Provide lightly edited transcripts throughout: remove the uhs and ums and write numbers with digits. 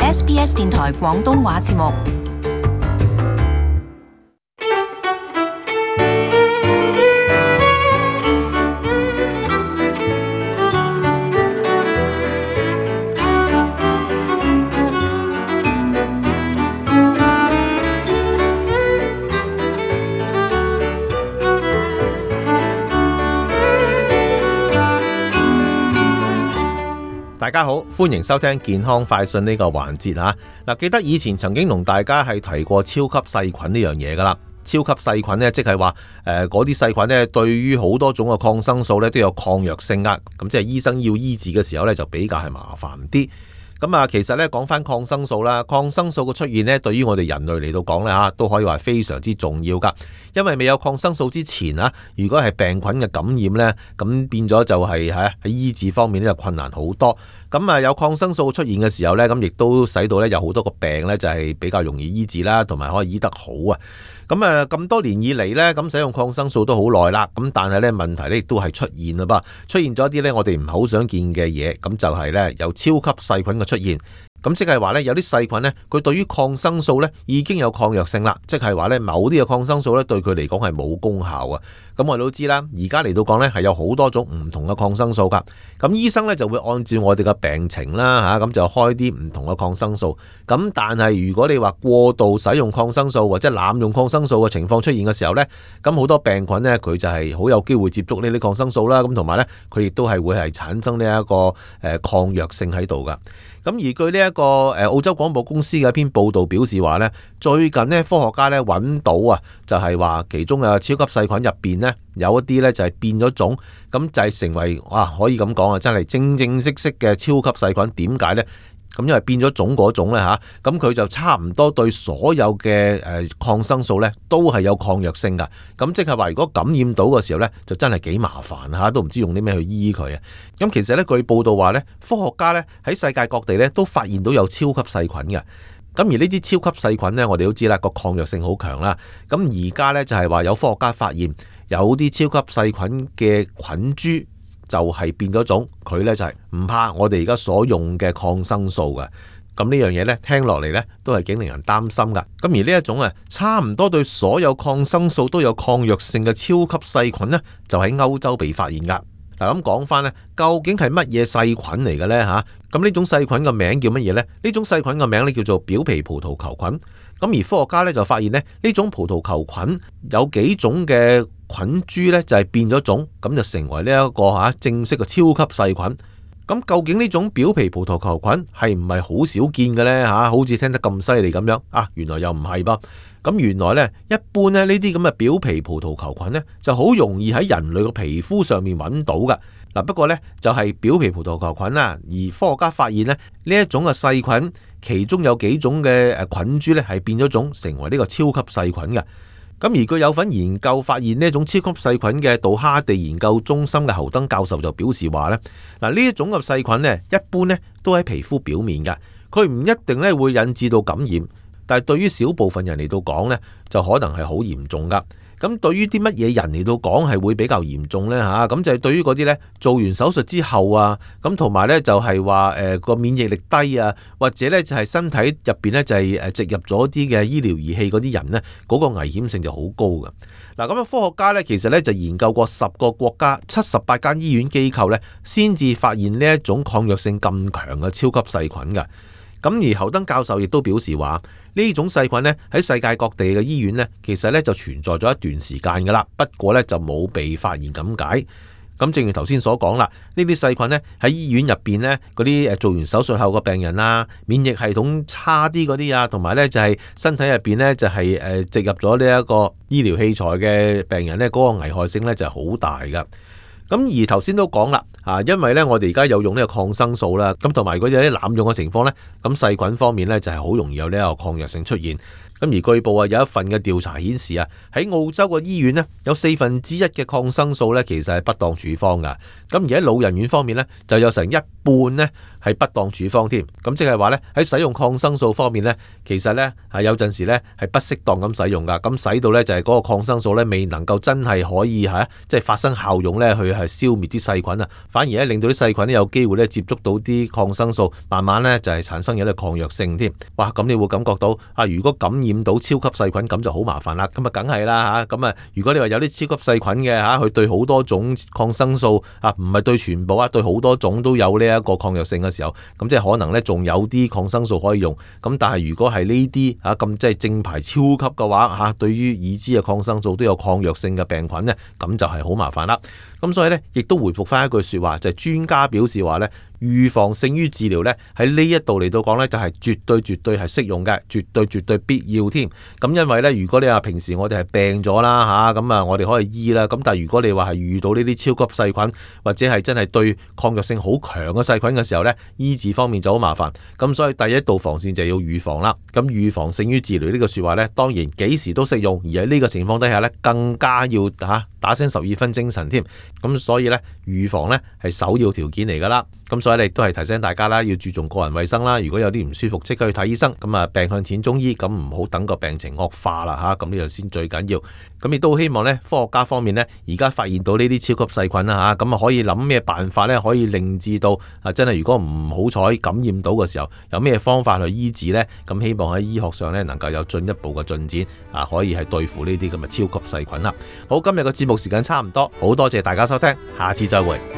SBS 電台廣東話節目。 大家好，歡迎收聽健康快訊呢個環節吓。嗱，記得以前曾經同大家係提過超級細菌呢樣嘢噶啦。超級細菌呢，即係話嗰啲細菌呢，對於好多種嘅抗生素呢都有抗藥性噶。咁即係醫生要醫治嘅時候呢，就比較係麻煩啲。咁啊，其實咧講翻抗生素啦，抗生素嘅出現咧，對於我哋人類嚟到講咧嚇，都可以話非常之重要噶。因為未有抗生素之前啊，如果係病菌嘅感染咧，咁變咗就係喺醫治方面咧就困難好多。咁啊，有抗生素出現嘅時候咧，咁亦都使到咧有好多個病咧就係比較容易醫治啦，同埋可以醫得好啊。咁啊，咁多年以嚟咧，咁使用抗生素都好耐啦。咁但係咧問題咧亦都係出現啦噃，出現咗一啲咧我哋唔係好想見嘅嘢，咁就係咧有超級細菌嘅出現。咁即係話咧有啲細菌咧，佢對於抗生素咧已經有抗藥性啦，即係話咧某啲嘅抗生素咧對佢嚟講係冇功效啊。咁我哋都知啦，而家嚟到講咧係有好多種唔同嘅抗生素噶。咁醫生咧就會按照我哋嘅病情啦嚇，咁就開啲唔同嘅抗生素。咁但係如果你話過度使用抗生素或者濫用抗生素嘅情況出現嘅時候咧，咁好多病菌咧佢就係好有機會接觸呢啲抗生素啦。咁同埋咧佢亦都係會係產生呢一個抗藥性喺度噶。咁而據呢一個澳洲廣播公司嘅一篇報道表示話咧，最近咧科學家咧揾到啊，就係話其中嘅超級細菌入邊咧有一啲咧就係變咗種，咁就係成為可以咁講啊，真係正正式式嘅超級細菌。點解咧？咁因為變咗種嗰種咧嚇，咁佢就差唔多對所有嘅抗生素咧都係有抗藥性噶。咁即係話如果感染到嘅時候咧，就真係幾麻煩嚇，都唔知用啲咩去醫佢啊。咁其實咧據報道話咧，科學家咧喺世界各地咧都發現到有超級細菌嘅。咁而呢啲超級細菌咧，我哋都知啦，個抗藥性好強啦。咁而家咧就係話有科學家發現有啲超級細菌嘅菌株，就係變咗種，佢咧就係唔怕我哋而家所用嘅抗生素嘅。咁呢樣嘢咧聽落嚟咧都係幾令人擔心噶。咁而呢一種差唔多對所有抗生素都有抗藥性嘅超級細菌咧，就喺歐洲被發現噶。嗱，咁講翻咧，究竟係乜嘢細菌嚟嘅咧嚇？咁呢種細菌嘅名叫乜嘢咧？呢種細菌嘅名咧叫做表皮葡萄球菌。咁而科學家咧就發現咧，呢種葡萄球菌有幾種嘅菌株咧就係變咗種，咁就成為呢一個正式嘅超級細菌。咁究竟呢種表皮葡萄球菌係唔係好少見嘅咧嚇？好似聽得咁犀利咁樣啊，原來又唔係噃。咁原來咧一般咧呢啲咁嘅表皮葡萄球菌咧就好容易喺人類嘅皮膚上面揾到噶。嗱，不過咧就係表皮葡萄球菌啦，而科學家發現咧呢一種嘅細菌，其中有幾種嘅菌株咧係變咗種，成為呢個超級細菌嘅。咁而佢有份研究發現呢一種超級細菌嘅杜哈地研究中心嘅侯登教授就表示話咧，嗱呢一種嘅細菌咧一般咧都喺皮膚表面嘅，佢唔一定咧會引致到感染，但係對於少部分人嚟到講咧就可能係好嚴重噶。咁對於啲乜嘢人嚟到講係會比較嚴重呢？嚇？咁就係對於嗰啲呢做完手術之後啊，咁同埋呢就係話個免疫力低啊，或者呢就係身體入邊呢就係植入咗啲嘅醫療儀器嗰啲人呢，嗰個危險性就好高㗎。嗱，咁科學家呢其實呢就研究過10個國家78間醫院機構呢，先至發現呢一種抗藥性咁強嘅超級細菌㗎。咁而侯登教授亦都表示話，呢種細菌呢喺世界各地嘅醫院呢，其實呢就存在咗一段時間噶啦，不過呢就冇被發現咁解。咁正如頭先所講啦，呢啲細菌呢喺醫院入邊呢，嗰啲做完手術後嘅病人啊，免疫系統差啲嗰啲啊，同埋呢就係身體入邊呢就係植入咗呢一個醫療器材嘅病人呢，嗰個危害性呢就係好大噶。咁而頭先都講啦，因為咧我哋而家有用呢個抗生素啦，咁同埋如果有啲濫用嘅情況咧，咁細菌方面咧就係好容易有呢個抗藥性出現。 咁而據報有一份嘅調查顯示喺澳洲嘅醫院呢，有1/4嘅抗生素呢其實係不當處方㗎。咁而喺老人院方面呢，就有成一半呢係不當處方添。咁即係話呢，喺使用抗生素方面呢，其實呢係有陣時呢係不適當咁使用㗎。咁使到呢就係嗰個抗生素呢未能夠真係可以即係發生效用呢去係消滅啲細菌，反而令到啲細菌呢有機會呢接觸到啲抗生素，慢慢呢就係產生有啲抗藥性添。哇！咁你會感覺到如果感染到超級細菌咁就好麻煩啦。咁梗係啦嚇。咁如果你話有啲超級細菌嘅佢對好多種抗生素唔係對全部對好多種都有呢一個抗藥性嘅時候，咁即係可能呢仲有啲抗生素可以用。咁但係如果係呢啲咁即係正牌超級嘅話對於已知嘅抗生素都有抗藥性嘅病菌呢，咁就係好麻煩啦。咁所以呢，亦都回復翻一句說話，就係專家表示話呢，預防勝於治療呢，喺呢一度嚟到講呢，就係絕對係適用嘅，絕對必要添。咁因為呢，如果你話平時我哋係病咗啦咁我哋可以醫啦。咁但係如果你話係遇到呢啲超級細菌或者係真係對抗藥性好強嘅細菌嘅時候呢，醫治方面就好麻煩。咁所以第一道防線就要預防啦。咁預防勝於治療呢個說話呢，當然幾時都適用，而喺呢個情況底下呢，更加要打醒12分精神添。咁所以呢，預防呢係首要條件嚟噶啦。咁所以你都係提醒大家啦，要注重個人衛生啦。如果有啲唔舒服，即刻去睇醫生。咁病向淺中醫，咁唔好等個病情惡化啦咁呢樣先最緊要。咁亦都希望呢，科學家方面呢，而家發現到呢啲超級細菌啦咁可以諗咩辦法呢？可以令至到真係如果唔好彩感染到嘅時候，有咩方法去醫治呢？咁希望喺醫學上呢，能夠有進一步嘅進展可以係對付呢啲咁嘅超級細菌啦。好，今日嘅節目時間差唔多，好多謝大家收聽，下次再會。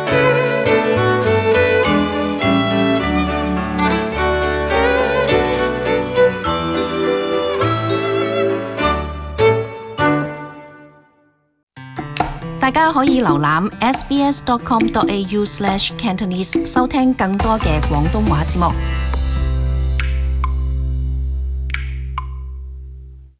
大家可以瀏覽 sbs.com.au/cantonese 收聽更多嘅廣東話節目。